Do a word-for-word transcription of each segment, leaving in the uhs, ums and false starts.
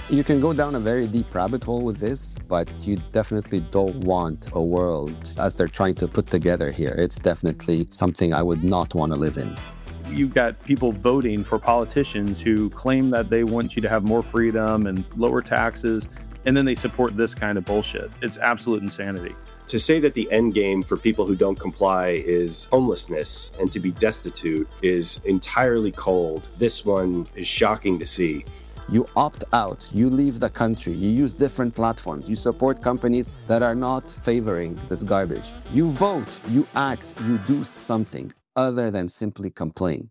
You can go down a very deep rabbit hole with this, but you definitely don't want a world as they're trying to put together here. It's definitely something I would not want to live in. You've got people voting for politicians who claim that they want you to have more freedom and lower taxes, and then they support this kind of bullshit. It's absolute insanity. To say that the end game for people who don't comply is homelessness and to be destitute is entirely cold. This one is shocking to see. You opt out, you leave the country, you use different platforms, you support companies that are not favoring this garbage. You vote, you act, you do something other than simply complain.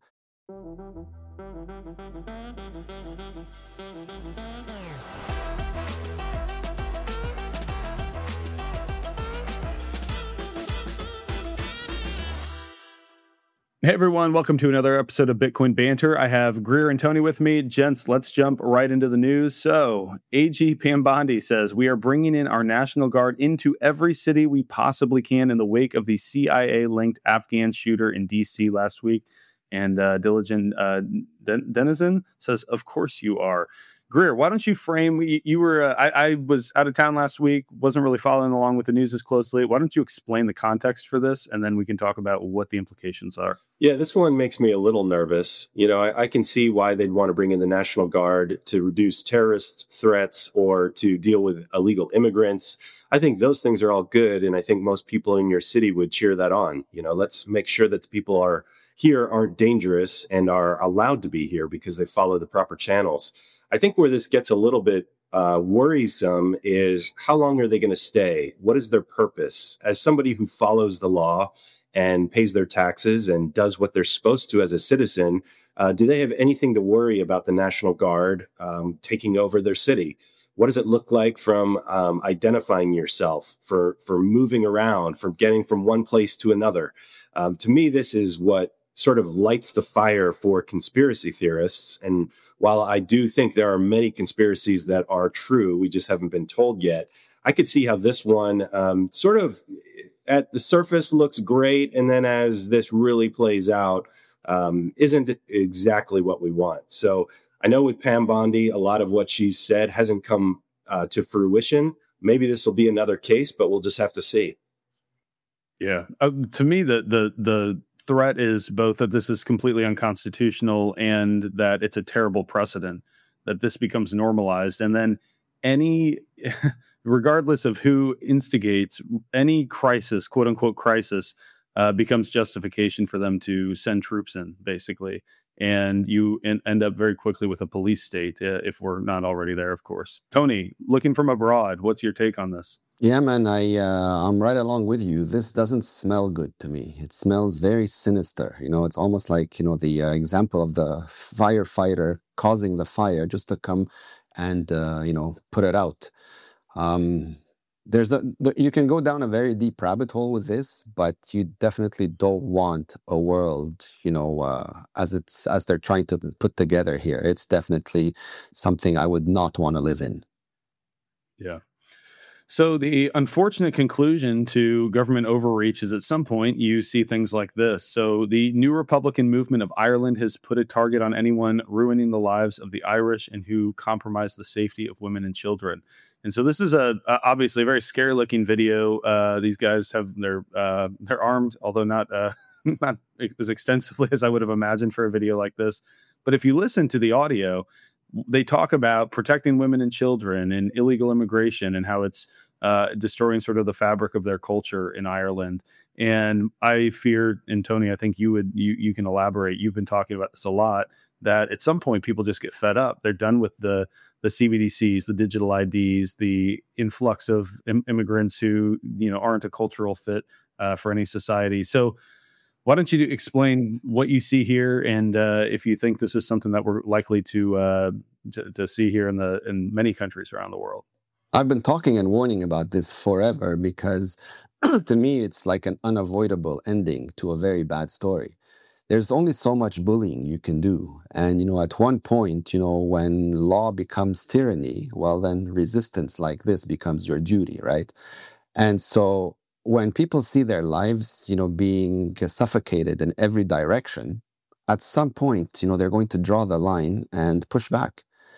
Hey everyone, welcome to another episode of Bitcoin Banter. I have Greer and Tony with me. Gents, let's jump right into the news. So, A G Pam Bondi says, we are bringing in our National Guard into every city we possibly can in the wake of the C I A-linked Afghan shooter in D C last week. And uh, Diligent uh, Den- Denizen says, of course you are. Greer, why don't you frame, you, you were, uh, I, I was out of town last week, wasn't really following along with the news as closely. Why don't you explain the context for this, and then we can talk about what the implications are. Yeah, this one makes me a little nervous. You know, I, I can see why they'd want to bring in the National Guard to reduce terrorist threats or to deal with illegal immigrants. I think those things are all good, and I think most people in your city would cheer that on. You know, let's make sure that the people are here aren't dangerous and are allowed to be here because they follow the proper channels. I think where this gets a little bit uh, worrisome is how long are they going to stay? What is their purpose? As somebody who follows the law and pays their taxes and does what they're supposed to as a citizen, uh, do they have anything to worry about the National Guard um, taking over their city? What does it look like from um, identifying yourself, for, for moving around, from getting from one place to another? Um, to me, this is what sort of lights the fire for conspiracy theorists. And while I do think there are many conspiracies that are true, we just haven't been told yet, I could see how this one um, sort of at the surface looks great. And then as this really plays out, um, isn't exactly what we want. So I know with Pam Bondi, a lot of what she's said hasn't come uh, to fruition. Maybe this will be another case, but we'll just have to see. Yeah. Uh, to me, the, the, the, threat is both that this is completely unconstitutional and that it's a terrible precedent, that this becomes normalized. And then any, regardless of who instigates any crisis, quote unquote crisis, uh, becomes justification for them to send troops in, basically. And you en- end up very quickly with a police state, uh, if we're not already there, of course. Tony, looking from abroad, what's your take on this? Yeah, man, I, uh, I'm right along with you. This doesn't smell good to me. It smells very sinister. You know, it's almost like, you know, the uh, example of the firefighter causing the fire just to come and, uh, you know, put it out. Um, there's a, there, you can go down a very deep rabbit hole with this, but you definitely don't want a world, you know, uh, as it's, as they're trying to put together here. It's definitely something I would not want to live in. Yeah. So the unfortunate conclusion to government overreach is at some point you see things like this. So the New Republican movement of Ireland has put a target on anyone ruining the lives of the Irish and who compromise the safety of women and children. And so this is a, a obviously a very scary looking video. Uh, these guys have their uh, they're armed, although not uh, not as extensively as I would have imagined for a video like this. But if you listen to the audio, they talk about protecting women and children and illegal immigration and how it's uh, destroying sort of the fabric of their culture in Ireland. And I fear, and Tony, I think you would you you can elaborate. You've been talking about this a lot, that at some point people just get fed up. They're done with the the C B D Cs, the digital I Ds, the influx of im- immigrants who, you know, aren't a cultural fit uh, for any society. So why don't you explain what you see here, and uh, if you think this is something that we're likely to, uh, to to see here in the in many countries around the world? I've been talking and warning about this forever because to me it's like an unavoidable ending to a very bad story. There's only so much bullying you can do, and you know, at one point, you know, when law becomes tyranny, well, then resistance like this becomes your duty, right? And so when people see their lives, you know, being suffocated in every direction, at some point, you know, they're going to draw the line and push back.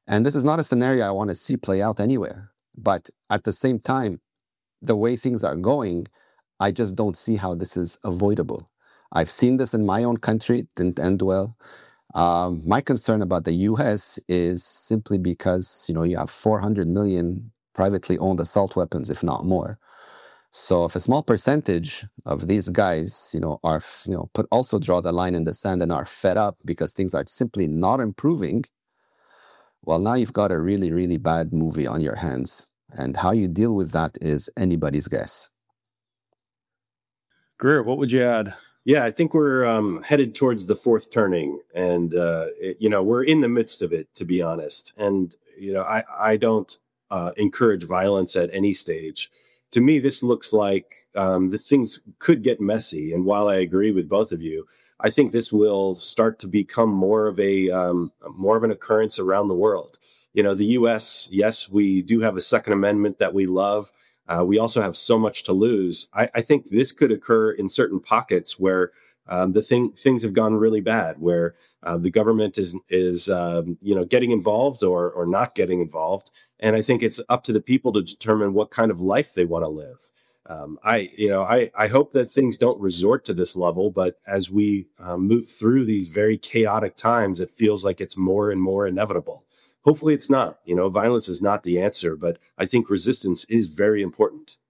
And this is not a scenario I want to see play out anywhere. But at the same time, the way things are going, I just don't see how this is avoidable. I've seen this in my own country, it didn't end well. Um, my concern about the U S is simply because, you know, you have four hundred million privately owned assault weapons, if not more. So if a small percentage of these guys, you know, are, you know, put also draw the line in the sand and are fed up because things are simply not improving, well, now you've got a really, really bad movie on your hands. And how you deal with that is anybody's guess. Greer, what would you add? Yeah, I think we're um, headed towards the fourth turning, and uh, it, you know, we're in the midst of it, to be honest. And you know, I I don't uh, encourage violence at any stage. To me, this looks like um, the things could get messy. And while I agree with both of you, I think this will start to become more of a um, more of an occurrence around the world. You know, the U S, yes, we do have a Second Amendment that we love. Uh, we also have so much to lose. I, I think this could occur in certain pockets where um, the thing things have gone really bad, where uh, the government is is um, you know getting involved or or not getting involved. And I think it's up to the people to determine what kind of life they want to live. Um, I you know I I hope that things don't resort to this level, but as we uh, move through these very chaotic times, it feels like it's more and more inevitable. Hopefully it's not. You know, violence is not the answer, but I think resistance is very important.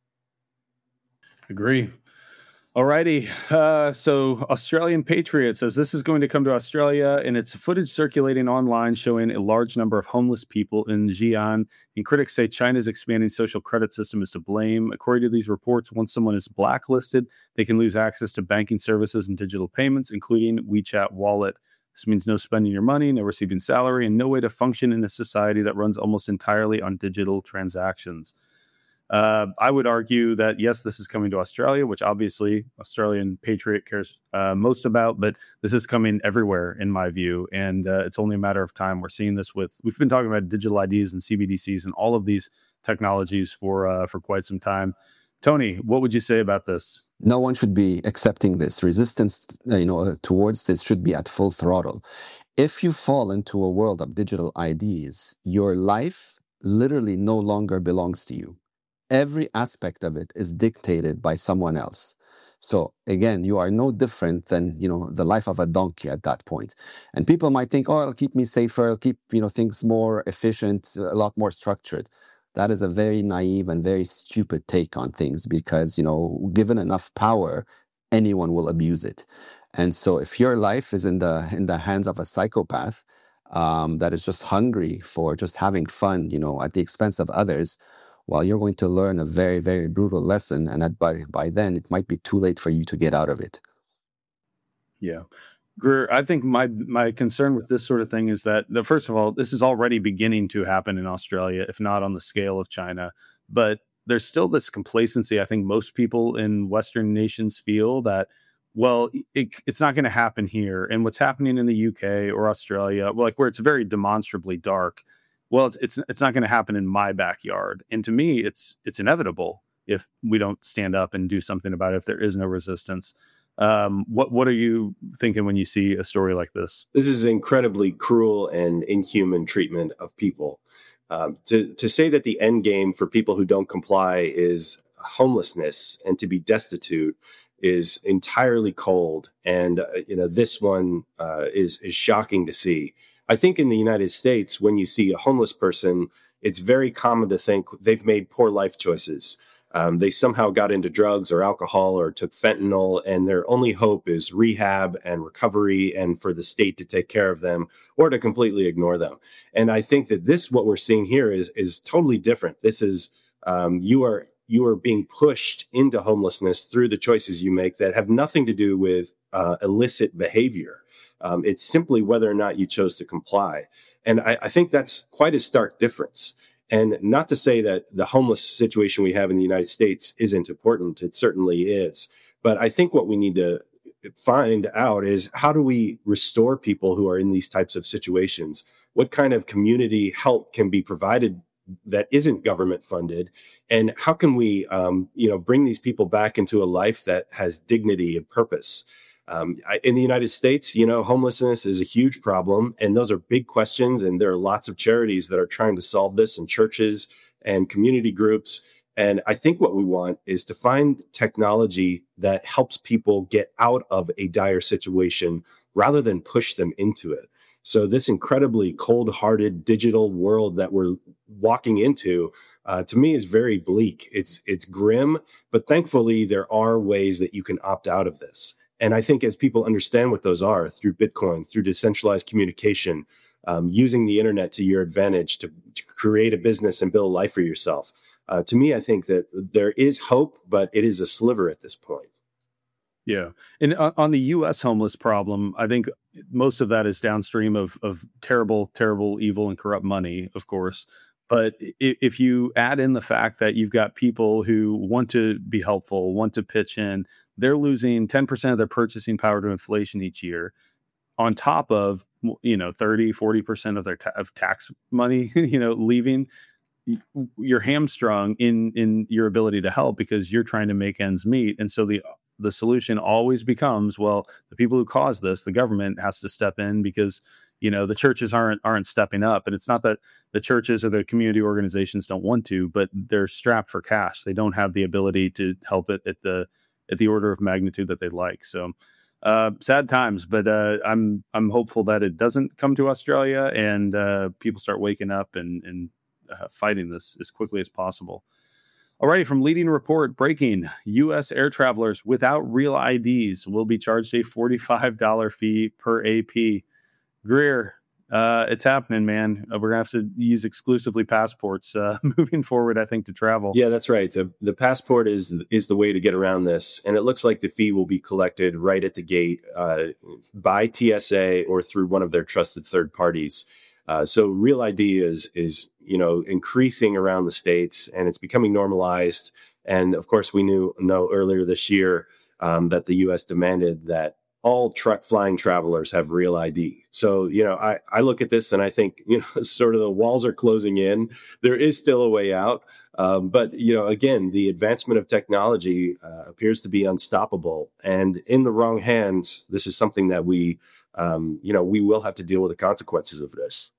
Agree. All righty. Uh, so Australian Patriot says this is going to come to Australia, and it's footage circulating online showing a large number of homeless people in Xi'an. And critics say China's expanding social credit system is to blame. According to these reports, once someone is blacklisted, they can lose access to banking services and digital payments, including WeChat Wallet. This means no spending your money, no receiving salary, and no way to function in a society that runs almost entirely on digital transactions. Uh, I would argue that, yes, this is coming to Australia, which obviously Australian Patriot cares uh, most about, but this is coming everywhere in my view. And uh, it's only a matter of time. We're seeing this with, we've been talking about digital I Ds and C B D Cs and all of these technologies for uh, for quite some time. Tony, what would you say about this? No one should be accepting this. Resistance, you know, towards this should be at full throttle. If you fall into a world of digital I Ds, your life literally no longer belongs to you. Every aspect of it is dictated by someone else. So again, you are no different than, you know, the life of a donkey at that point. And people might think, oh, it'll keep me safer, it'll keep, you know, things more efficient, a lot more structured. That is a very naive and very stupid take on things because, you know, given enough power, anyone will abuse it. And so if your life is in the in the hands of a psychopath um, that is just hungry for just having fun, you know, at the expense of others, well, you're going to learn a very, very brutal lesson. And that by, by then, it might be too late for you to get out of it. Yeah. Greer, I think my my concern with this sort of thing is that, the, first of all, this is already beginning to happen in Australia, if not on the scale of China. But there's still this complacency. I think most people in Western nations feel that, well, it, it's not going to happen here. And what's happening in the U K or Australia, well, like where it's very demonstrably dark, well, it's it's, it's not going to happen in my backyard. And to me, it's it's inevitable if we don't stand up and do something about it, if there is no resistance. Um, what what are you thinking when you see a story like this? This is incredibly cruel and inhuman treatment of people. Um, to to say that the end game for people who don't comply is homelessness and to be destitute is entirely cold. And uh, you know this one uh, is is shocking to see. I think in the United States, when you see a homeless person, it's very common to think they've made poor life choices. Um, they somehow got into drugs or alcohol or took fentanyl, and their only hope is rehab and recovery and for the state to take care of them or to completely ignore them. And I think that this, what we're seeing here is, is totally different. This is, um, you are, you are being pushed into homelessness through the choices you make that have nothing to do with uh, illicit behavior. Um, it's simply whether or not you chose to comply. And I, I think that's quite a stark difference. And not to say that the homeless situation we have in the United States isn't important. It certainly is. But I think what we need to find out is, how do we restore people who are in these types of situations? What kind of community help can be provided that isn't government funded? And how can we, um, you know, bring these people back into a life that has dignity and purpose? Um, I, in the United States, you know, homelessness is a huge problem, and those are big questions. And there are lots of charities that are trying to solve this, and churches and community groups. And I think what we want is to find technology that helps people get out of a dire situation rather than push them into it. So this incredibly cold-hearted digital world that we're walking into, uh, to me, is very bleak. It's it's grim, but thankfully there are ways that you can opt out of this. And I think as people understand what those are through Bitcoin, through decentralized communication, um, using the internet to your advantage to, to create a business and build a life for yourself, uh, to me, I think that there is hope, but it is a sliver at this point. Yeah. And uh, on the U S homeless problem, I think most of that is downstream of of terrible, terrible, evil, and corrupt money, of course. But if you add in the fact that you've got people who want to be helpful, want to pitch in, they're losing ten percent of their purchasing power to inflation each year, on top of, you know, thirty, forty percent of their ta- of tax money, you know, leaving. You're hamstrung in in your ability to help because you're trying to make ends meet. And so the the solution always becomes, well, the people who caused this, the government has to step in because, you know, the churches aren't aren't stepping up. And it's not that the churches or the community organizations don't want to, but they're strapped for cash. They don't have the ability to help it at the at the order of magnitude that they'd like. So uh, sad times, but uh, I'm I'm hopeful that it doesn't come to Australia and uh, people start waking up and, and uh, fighting this as quickly as possible. Alrighty, from Leading Report, breaking: U S air travelers without real I Ds will be charged a forty-five dollars fee per A P. Greer, uh, it's happening, man. Uh, we're going to have to use exclusively passports uh, moving forward, I think, to travel. Yeah, that's right. The the passport is is the way to get around this. And it looks like the fee will be collected right at the gate uh, by T S A or through one of their trusted third parties. Uh, so Real I D is, is, you know, increasing around the states, and it's becoming normalized. And of course, we knew know earlier this year um, that the U S demanded that all truck flying travelers have Real I D. So, you know, I, I look at this and I think, you know, sort of the walls are closing in. There is still a way out. Um, but, you know, again, the advancement of technology uh, appears to be unstoppable. And in the wrong hands, this is something that we, um, you know, we will have to deal with the consequences of this.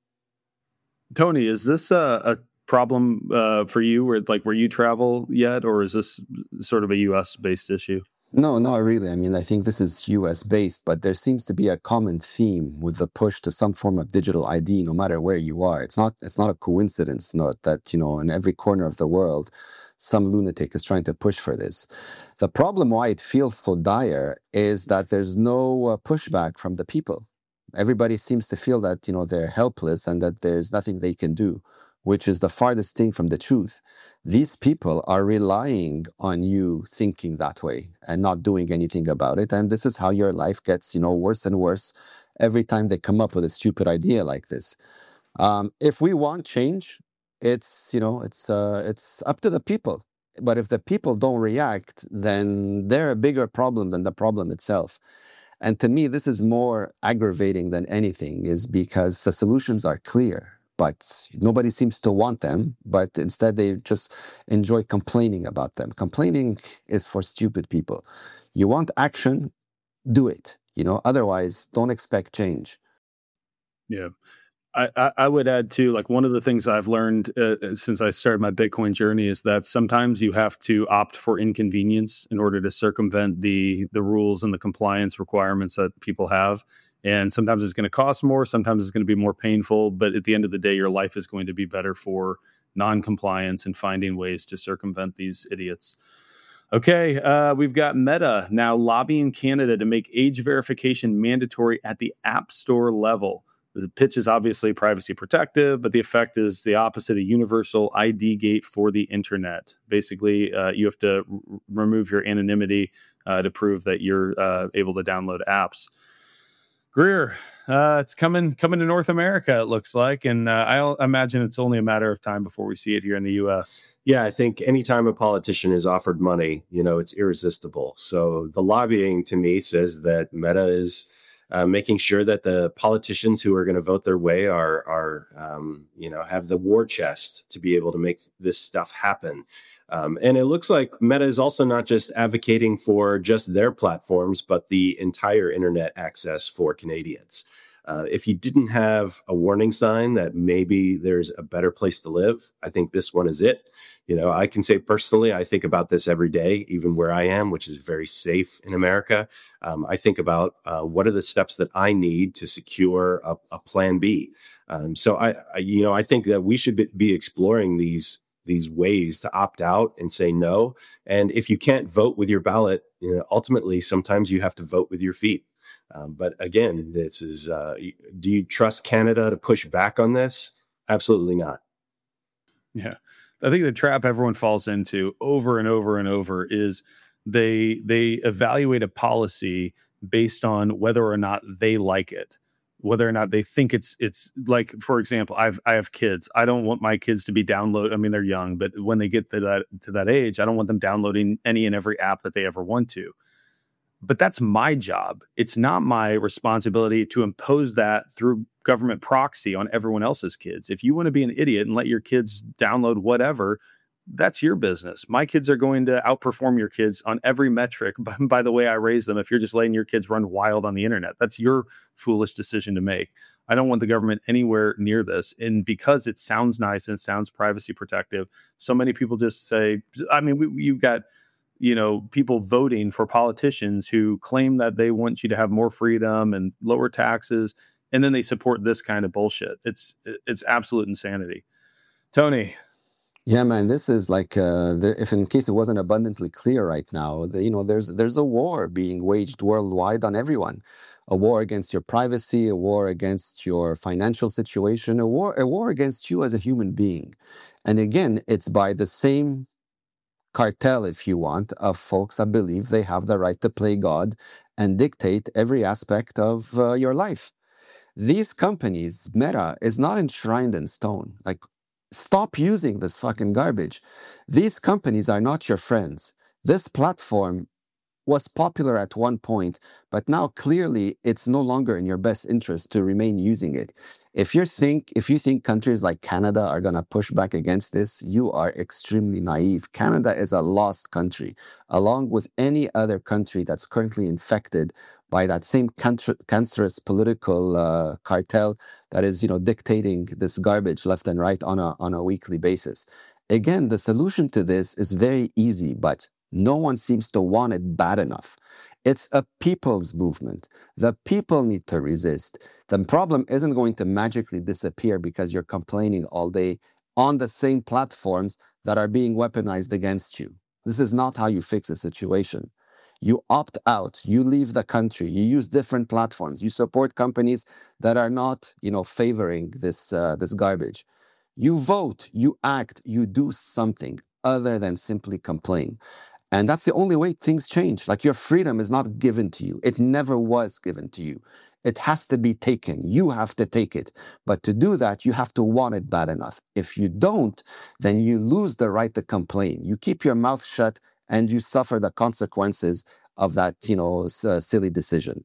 Tony, is this a, a problem uh, for you where like where you travel yet, or is this sort of a U S based issue? No, not really. I mean, I think this is U S based, but there seems to be a common theme with the push to some form of digital I D, no matter where you are. It's not it's not a coincidence, not that, you know, in every corner of the world, some lunatic is trying to push for this. The problem why it feels so dire is that there's no uh, pushback from the people. Everybody seems to feel that, you know, they're helpless and that there's nothing they can do, which is the farthest thing from the truth. These people are relying on you thinking that way and not doing anything about it. And this is how your life gets, you know, worse and worse every time they come up with a stupid idea like this. Um, if we want change, it's, you know, it's uh, it's up to the people. But if the people don't react, then they're a bigger problem than the problem itself. And to me, this is more aggravating than anything, is because the solutions are clear, but nobody seems to want them. But instead, they just enjoy complaining about them. Complaining is for stupid people. You want action, do it. You know, otherwise, don't expect change. Yeah. I, I would add too, like one of the things I've learned uh, since I started my Bitcoin journey is that sometimes you have to opt for inconvenience in order to circumvent the the rules and the compliance requirements that people have. And sometimes it's going to cost more, sometimes it's going to be more painful, but at the end of the day, your life is going to be better for non-compliance and finding ways to circumvent these idiots. Okay, uh, we've got Meta now lobbying Canada to make age verification mandatory at the App Store level. The pitch is obviously privacy protective, but the effect is the opposite, a universal I D gate for the internet. Basically, uh, you have to r- remove your anonymity uh, to prove that you're uh, able to download apps. Greer, uh, it's coming coming to North America, it looks like, and uh, I'll imagine it's only a matter of time before we see it here in the U S. Yeah, I think anytime a politician is offered money, you know, it's irresistible. So the lobbying to me says that Meta is uh, making sure that the politicians who are going to vote their way are, are um, you know, have the war chest to be able to make this stuff happen. Um, and it looks like Meta is also not just advocating for just their platforms, but the entire internet access for Canadians. Uh, if you didn't have a warning sign that maybe there's a better place to live, I think this one is it. You know, I can say personally, I think about this every day, even where I am, which is very safe in America. Um, I think about uh, what are the steps that I need to secure a, a plan B. Um, so I, I, you know, I think that we should be, be exploring these these ways to opt out and say no. And if you can't vote with your ballot, you know, ultimately, sometimes you have to vote with your feet. Um, but again, this is, uh, do you trust Canada to push back on this? Absolutely not. Yeah. I think the trap everyone falls into over and over and over is they, they evaluate a policy based on whether or not they like it. Whether or not they think it's it's like, for example, I've I have kids. I don't want my kids to be download. I mean, they're young, but when they get to that to that age, I don't want them downloading any and every app that they ever want to. But that's my job. It's not my responsibility to impose that through government proxy on everyone else's kids. If you want to be an idiot and let your kids download whatever, that's your business. My kids are going to outperform your kids on every metric by, by the way I raise them. If you're just letting your kids run wild on the internet, that's your foolish decision to make. I don't want the government anywhere near this. And because it sounds nice and it sounds privacy protective, so many people just say, I mean, we, you've got, you know, people voting for politicians who claim that they want you to have more freedom and lower taxes, and then they support this kind of bullshit. It's it's absolute insanity. Tony. Yeah, man, this is like, uh, there, if in case it wasn't abundantly clear right now, the, you know, there's there's a war being waged worldwide on everyone. A war against your privacy, a war against your financial situation, a war, a war against you as a human being. And again, it's by the same cartel, if you want, of folks that believe they have the right to play God and dictate every aspect of uh, your life. These companies, Meta, is not enshrined in stone. Like, stop using this fucking garbage. These companies are not your friends. This platform was popular at one point, but now clearly it's no longer in your best interest to remain using it. If you think if you think countries like Canada are going to push back against this, you are extremely naive. Canada is a lost country, along with any other country that's currently infected by that same cancer- cancerous political uh, cartel that is, you know, dictating this garbage left and right on a on a weekly basis. Again, the solution to this is very easy, but no one seems to want it bad enough. It's a people's movement. The people need to resist. The problem isn't going to magically disappear because you're complaining all day on the same platforms that are being weaponized against you. This is not how you fix a situation. You opt out, you leave the country, you use different platforms, you support companies that are not, you know, favoring this uh, this garbage. You vote, you act, you do something other than simply complain. And that's the only way things change. Like, your freedom is not given to you. It never was given to you. It has to be taken. You have to take it. But to do that, you have to want it bad enough. If you don't, then you lose the right to complain. You keep your mouth shut and you suffer the consequences of that, you know, uh, silly decision.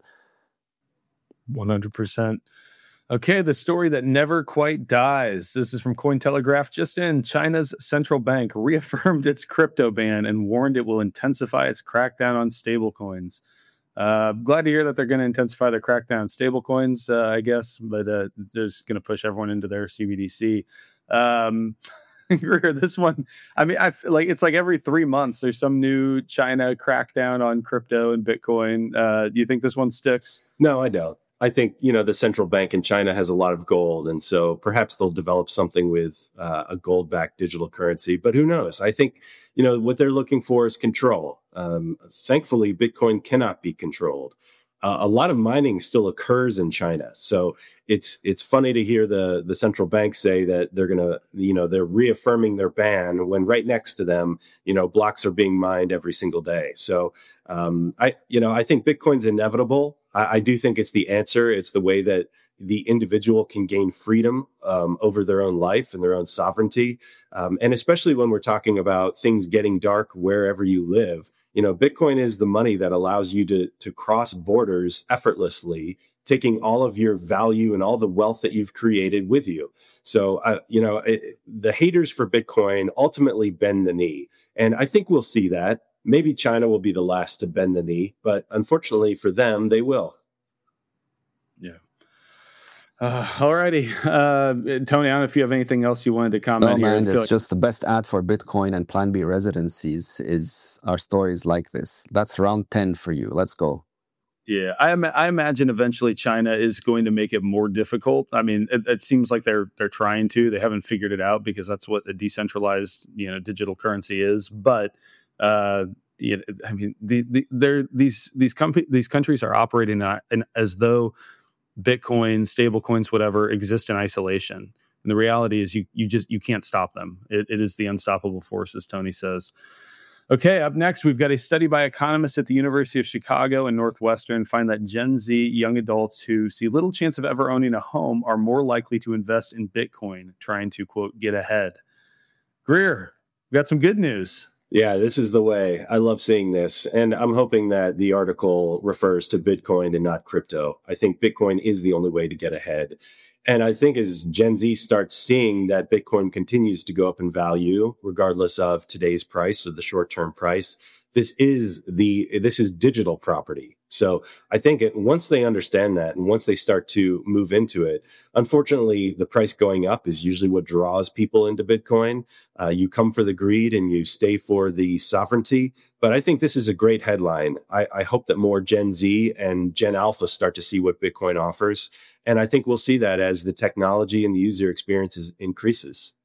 one hundred percent. Okay, the story that never quite dies. This is from Cointelegraph. Just in, China's central bank reaffirmed its crypto ban and warned it will intensify its crackdown on stablecoins. Uh, glad to hear that they're going to intensify their crackdown on stablecoins, uh, I guess, but uh, they're just going to push everyone into their C B D C. Um, Greer, this one, I mean, I feel like it's like every three months there's some new China crackdown on crypto and Bitcoin. Uh, do you think this one sticks? No, I don't. I think, you know, the central bank in China has a lot of gold, and so perhaps they'll develop something with uh, a gold-backed digital currency. But who knows? I think, you know, what they're looking for is control. Um, thankfully, Bitcoin cannot be controlled. Uh, a lot of mining still occurs in China, so it's it's funny to hear the the central bank say that they're gonna, you know, they're reaffirming their ban when right next to them, you know, blocks are being mined every single day. So um, I, you know, I think Bitcoin's inevitable. I, I do think it's the answer. It's the way that the individual can gain freedom um, over their own life and their own sovereignty, um, and especially when we're talking about things getting dark wherever you live. You know, Bitcoin is the money that allows you to to cross borders effortlessly taking all of your value and all the wealth that you've created with you. So, uh, you know, it, the haters for Bitcoin ultimately bend the knee. And I think we'll see that. Maybe China will be the last to bend the knee, but unfortunately for them, they will. Yeah. Uh, all righty. Uh, Tony, I don't know if you have anything else you wanted to comment No, here. man, I feel it's like- just the best ad for Bitcoin and Plan B residencies is our stories like this. That's round ten for you. Let's go. Yeah, I, im- I imagine eventually China is going to make it more difficult. I mean, it, it seems like they're they're trying to. They haven't figured it out because that's what a decentralized, you know, digital currency is. But uh, you know, I mean, the, the, they're these these com- these countries are operating uh, in, as though Bitcoin, stable coins, whatever, exist in isolation. And the reality is, you you just you can't stop them. It, it is the unstoppable force, as Tony says. Okay, up next, we've got a study by economists at the University of Chicago and Northwestern find that Gen Z young adults who see little chance of ever owning a home are more likely to invest in Bitcoin, trying to, quote, get ahead. Greer, we got some good news. Yeah, this is the way. I love seeing this. And I'm hoping that the article refers to Bitcoin and not crypto. I think Bitcoin is the only way to get ahead. And I think as Gen Z starts seeing that Bitcoin continues to go up in value, regardless of today's price or the short-term price, this is the this is digital property. So I think it, once they understand that and once they start to move into it, unfortunately, the price going up is usually what draws people into Bitcoin. Uh, you come for the greed and you stay for the sovereignty. But I think this is a great headline. I, I hope that more Gen Z and Gen Alpha start to see what Bitcoin offers. And I think we'll see that as the technology and the user experiences increases.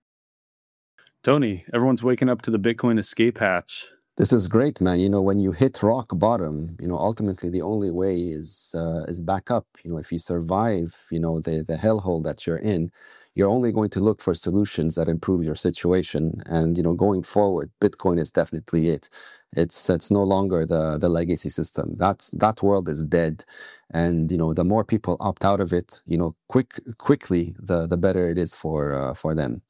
Tony, everyone's waking up to the Bitcoin escape hatch. This is great, man. You know, when you hit rock bottom, you know, ultimately the only way is uh, is back up. You know, if you survive, you know, the the hellhole that you're in, you're only going to look for solutions that improve your situation. And you know, going forward, Bitcoin is definitely it. It's it's no longer the the legacy system. That's that world is dead. And you know, the more people opt out of it, you know, quick quickly, the the better it is for uh, for them.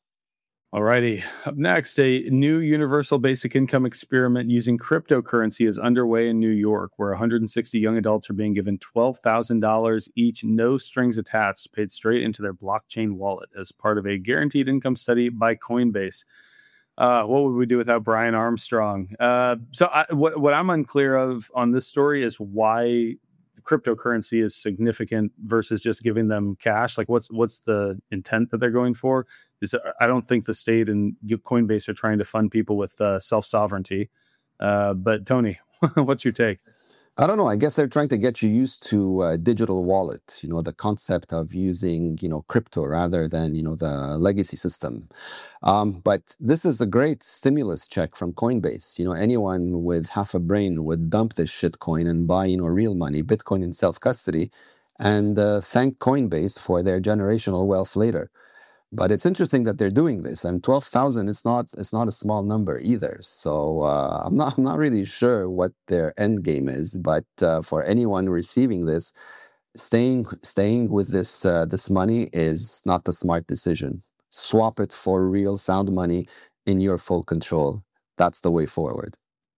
All righty. Up next, a new universal basic income experiment using cryptocurrency is underway in New York, where one hundred sixty young adults are being given twelve thousand dollars each, no strings attached, paid straight into their blockchain wallet as part of a guaranteed income study by Coinbase. Uh, what would we do without Brian Armstrong? Uh, so I, what, what I'm unclear of on this story is why cryptocurrency is significant versus just giving them cash. Like what's what's the intent that they're going for? Is I don't think the state and Coinbase are trying to fund people with uh, self-sovereignty. Uh, but Tony, what's your take? I don't know. I guess they're trying to get you used to a digital wallet, you know, the concept of using, you know, crypto rather than, you know, the legacy system. Um, but this is a great stimulus check from Coinbase. You know, anyone with half a brain would dump this shit coin and buy, you know, real money, Bitcoin in self-custody, and uh, thank Coinbase for their generational wealth later. But it's interesting that they're doing this, and twelve thousand is not it's not a small number either. So uh, I'm not I'm not really sure what their end game is. But uh, for anyone receiving this, staying staying with this uh, this money is not the smart decision. Swap it for real sound money in your full control. That's the way forward.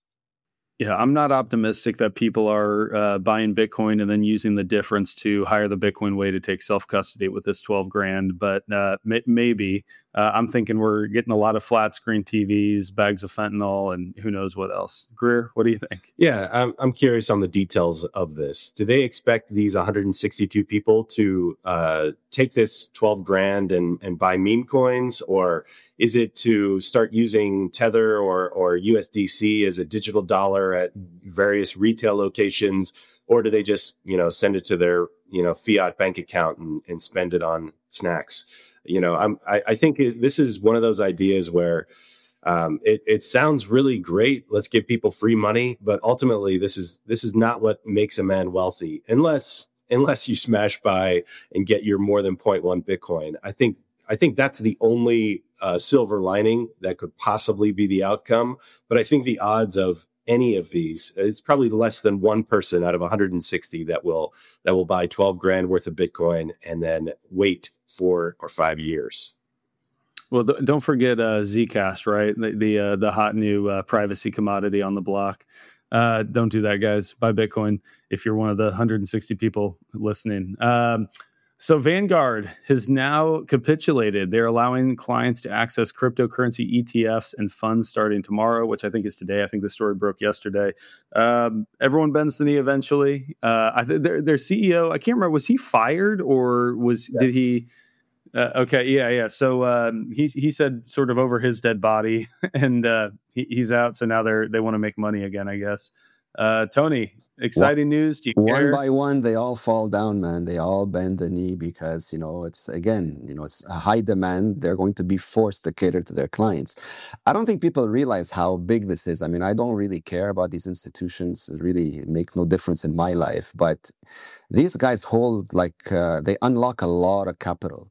Yeah, I'm not optimistic that people are uh, buying Bitcoin and then using the difference to hire the Bitcoin way to take self-custody with this twelve grand. But uh, may- maybe uh, I'm thinking we're getting a lot of flat screen T Vs, bags of fentanyl, and who knows what else. Greer, what do you think? Yeah, I'm, I'm curious on the details of this. Do they expect these one hundred sixty-two people to uh, take this twelve grand and, and buy meme coins? Or is it to start using Tether or, or U S D C as a digital dollar at various retail locations? Or do they just, you know, send it to their, you know, fiat bank account and, and spend it on snacks? You know, I'm, I, I think it, this is one of those ideas where um, it, it sounds really great. Let's give people free money, but ultimately this is this is not what makes a man wealthy, unless unless you smash by and get your more than zero point one Bitcoin. I think I think that's the only uh, silver lining that could possibly be the outcome. But I think the odds of any of these, it's probably less than one person out of one hundred sixty that will that will buy twelve grand worth of Bitcoin and then wait four or five years. Well, th- don't forget uh, Zcash, right? The the, uh, the hot new uh, privacy commodity on the block. Uh, don't do that, guys. Buy Bitcoin if you're one of the one hundred sixty people listening. Um, so Vanguard has now capitulated. They're allowing clients to access cryptocurrency E T Fs and funds starting tomorrow, which I think is today. I think the story broke yesterday. Um, everyone bends the knee eventually. Uh, I think their, their C E O, I can't remember, was he fired or was yes. did he? Uh, okay, yeah, yeah. So um, he he said sort of over his dead body, and uh, he, he's out. So now they're they want to make money again, I guess. Uh, Tony, exciting one, news. Do you one care? by one, they all fall down, man. They all bend the knee because you know it's again, you know, it's a high demand. They're going to be forced to cater to their clients. I don't think people realize how big this is. I mean, I don't really care about these institutions. It really make no difference in my life. But these guys hold like uh, they unlock a lot of capital.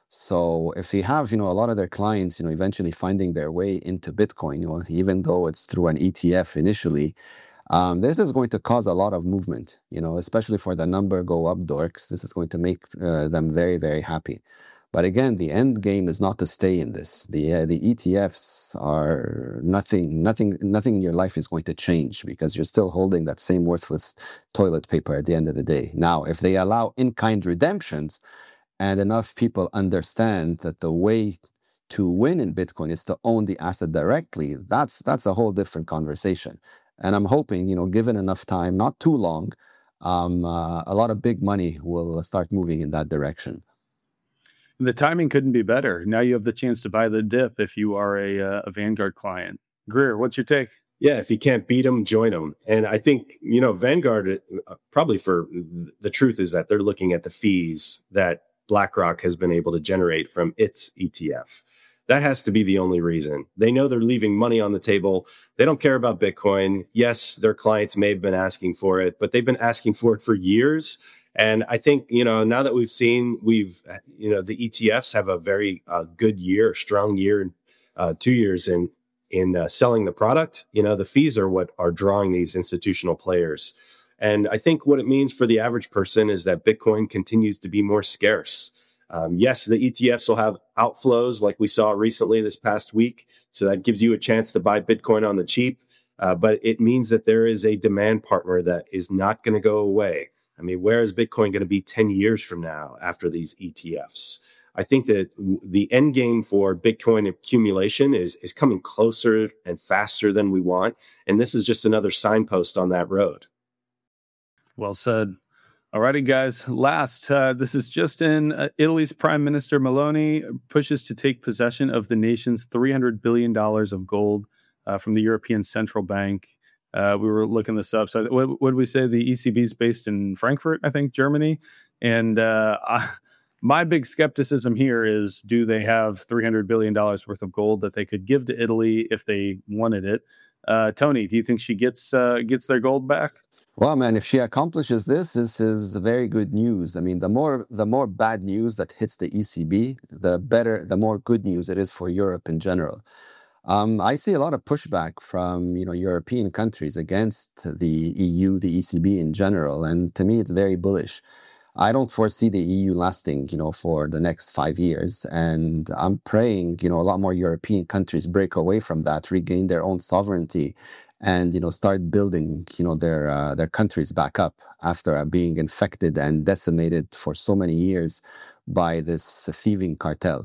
So if you have, you know, a lot of their clients, you know, eventually finding their way into Bitcoin, you know, even though it's through an E T F initially, um, this is going to cause a lot of movement, you know, especially for the number go up dorks. This is going to make uh, them very, very happy. But again, the end game is not to stay in this. The uh, the E T Fs are nothing, nothing, nothing in your life is going to change because you're still holding that same worthless toilet paper at the end of the day. Now, if they allow in-kind redemptions, and enough people understand that the way to win in Bitcoin is to own the asset directly, that's that's a whole different conversation. And I'm hoping, you know, given enough time, not too long, um, uh, a lot of big money will start moving in that direction. The timing couldn't be better. Now you have the chance to buy the dip if you are a, uh, a Vanguard client. Greer, what's your take? Yeah, if you can't beat them, join them. And I think, you know, Vanguard, uh, probably for the truth is that they're looking at the fees that BlackRock has been able to generate from its E T F. That has to be the only reason. They know they're leaving money on the table. They don't care about Bitcoin. Yes, their clients may have been asking for it, but they've been asking for it for years. And I think, you know, now that we've seen, we've, you know, the E T Fs have a very uh, good year, strong year, uh, two years in, in uh, selling the product. You know, the fees are what are drawing these institutional players. And I think what it means for the average person is that Bitcoin continues to be more scarce. Um, yes, the E T Fs will have outflows like we saw recently this past week. So that gives you a chance to buy Bitcoin on the cheap. Uh, but it means that there is a demand partner that is not going to go away. I mean, where is Bitcoin going to be ten years from now after these E T Fs? I think that the end game for Bitcoin accumulation is, is coming closer and faster than we want. And this is just another signpost on that road. Well said. All righty, guys. Last, uh, this is just in. Uh, Italy's Prime Minister Meloni pushes to take possession of the nation's three hundred billion dollars of gold uh, from the European Central Bank. Uh, we were looking this up. So what, what did we say? The E C B is based in Frankfurt, I think, Germany. And uh, I, my big skepticism here is, do they have three hundred billion dollars worth of gold that they could give to Italy if they wanted it? Uh, Tony, do you think she gets uh, gets their gold back? Well, man, if she accomplishes this, this is very good news. I mean, the more the more bad news that hits the E C B, the better, the more good news it is for Europe in general. Um, I see a lot of pushback from, you know, European countries against the E U, the E C B in general, and to me, it's very bullish. I don't foresee the E U lasting, you know, for the next five years, and I'm praying, you know, a lot more European countries break away from that, regain their own sovereignty, and you know start building you know their uh, their countries back up after uh, being infected and decimated for so many years by this thieving cartel.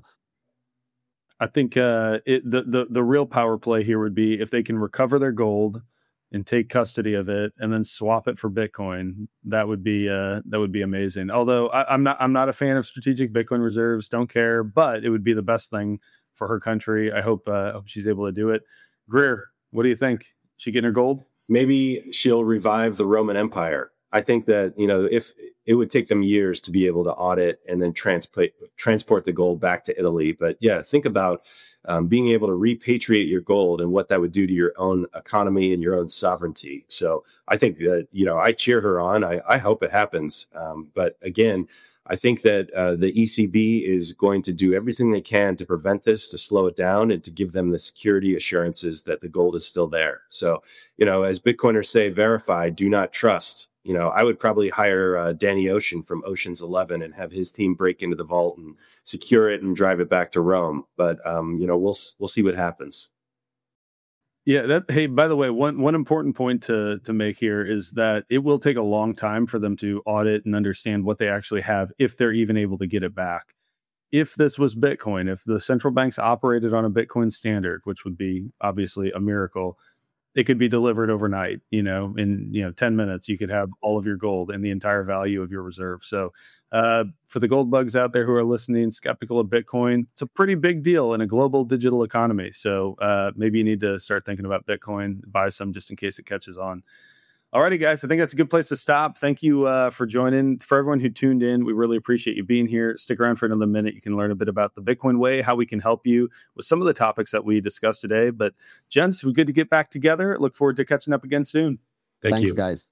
I think uh, it, the the the real power play here would be if they can recover their gold and take custody of it and then swap it for Bitcoin. That would be uh, that would be amazing. Although I, I'm not I'm not a fan of strategic Bitcoin reserves. Don't care, but it would be the best thing for her country. I hope uh, I hope she's able to do it. Greer, what do you think? She getting her gold? Maybe she'll revive the Roman Empire. I think that, you know, if it would take them years to be able to audit and then transport transport the gold back to Italy. But yeah, think about um, being able to repatriate your gold and what that would do to your own economy and your own sovereignty. So I think that, you know, I cheer her on. I, I hope it happens. Um, but again, I think that uh, the E C B is going to do everything they can to prevent this, to slow it down, and to give them the security assurances that the gold is still there. So, you know, as Bitcoiners say, verify, do not trust. You know, I would probably hire uh, Danny Ocean from Ocean's Eleven and have his team break into the vault and secure it and drive it back to Rome. But, um, you know, we'll we'll see what happens. Yeah, that hey, by the way, one one important point to to make here is that it will take a long time for them to audit and understand what they actually have, if they're even able to get it back. If this was Bitcoin, if the central banks operated on a Bitcoin standard, which would be obviously a miracle, it could be delivered overnight. You know, in you know ten minutes, you could have all of your gold and the entire value of your reserve. So, uh, for the gold bugs out there who are listening, skeptical of Bitcoin, it's a pretty big deal in a global digital economy. So, uh, maybe you need to start thinking about Bitcoin, buy some just in case it catches on. Alrighty, guys, I think that's a good place to stop. Thank you uh, for joining. For everyone who tuned in, we really appreciate you being here. Stick around for another minute. You can learn a bit about the Bitcoin way, how we can help you with some of the topics that we discussed today. But, gents, we're good to get back together. Look forward to catching up again soon. Thank Thanks, you. guys.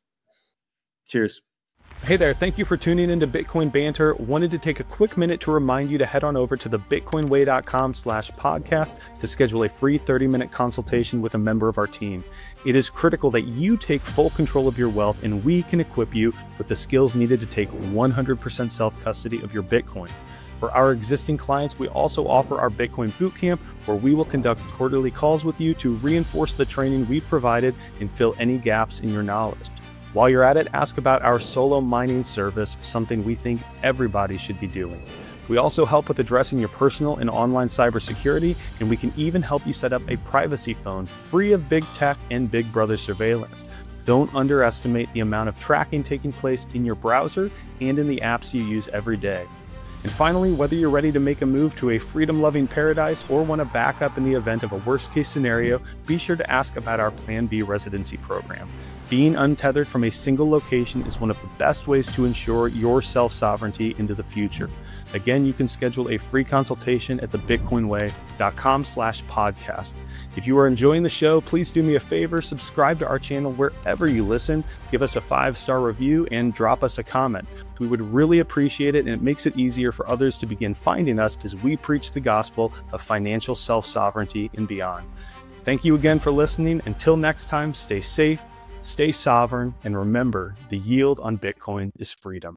Cheers. Hey there, thank you for tuning into Bitcoin Banter. Wanted to take a quick minute to remind you to head on over to the bitcoinway.com slash podcast to schedule a free thirty minute consultation with a member of our team. It is critical that you take full control of your wealth, and we can equip you with the skills needed to take one hundred percent self-custody of your Bitcoin. For our existing clients, we also offer our Bitcoin Bootcamp, where we will conduct quarterly calls with you to reinforce the training we've provided and fill any gaps in your knowledge. While you're at it, ask about our solo mining service, something we think everybody should be doing. We also help with addressing your personal and online cybersecurity, and we can even help you set up a privacy phone free of big tech and big brother surveillance. Don't underestimate the amount of tracking taking place in your browser and in the apps you use every day. And finally, whether you're ready to make a move to a freedom-loving paradise or want to back up in the event of a worst-case scenario, be sure to ask about our Plan B residency program. Being untethered from a single location is one of the best ways to ensure your self-sovereignty into the future. Again, you can schedule a free consultation at the bitcoinway.com slash podcast. If you are enjoying the show, please do me a favor, subscribe to our channel wherever you listen, give us a five-star review, and drop us a comment. We would really appreciate it, and it makes it easier for others to begin finding us as we preach the gospel of financial self-sovereignty and beyond. Thank you again for listening. Until next time, stay safe, stay sovereign, and remember, the yield on Bitcoin is freedom.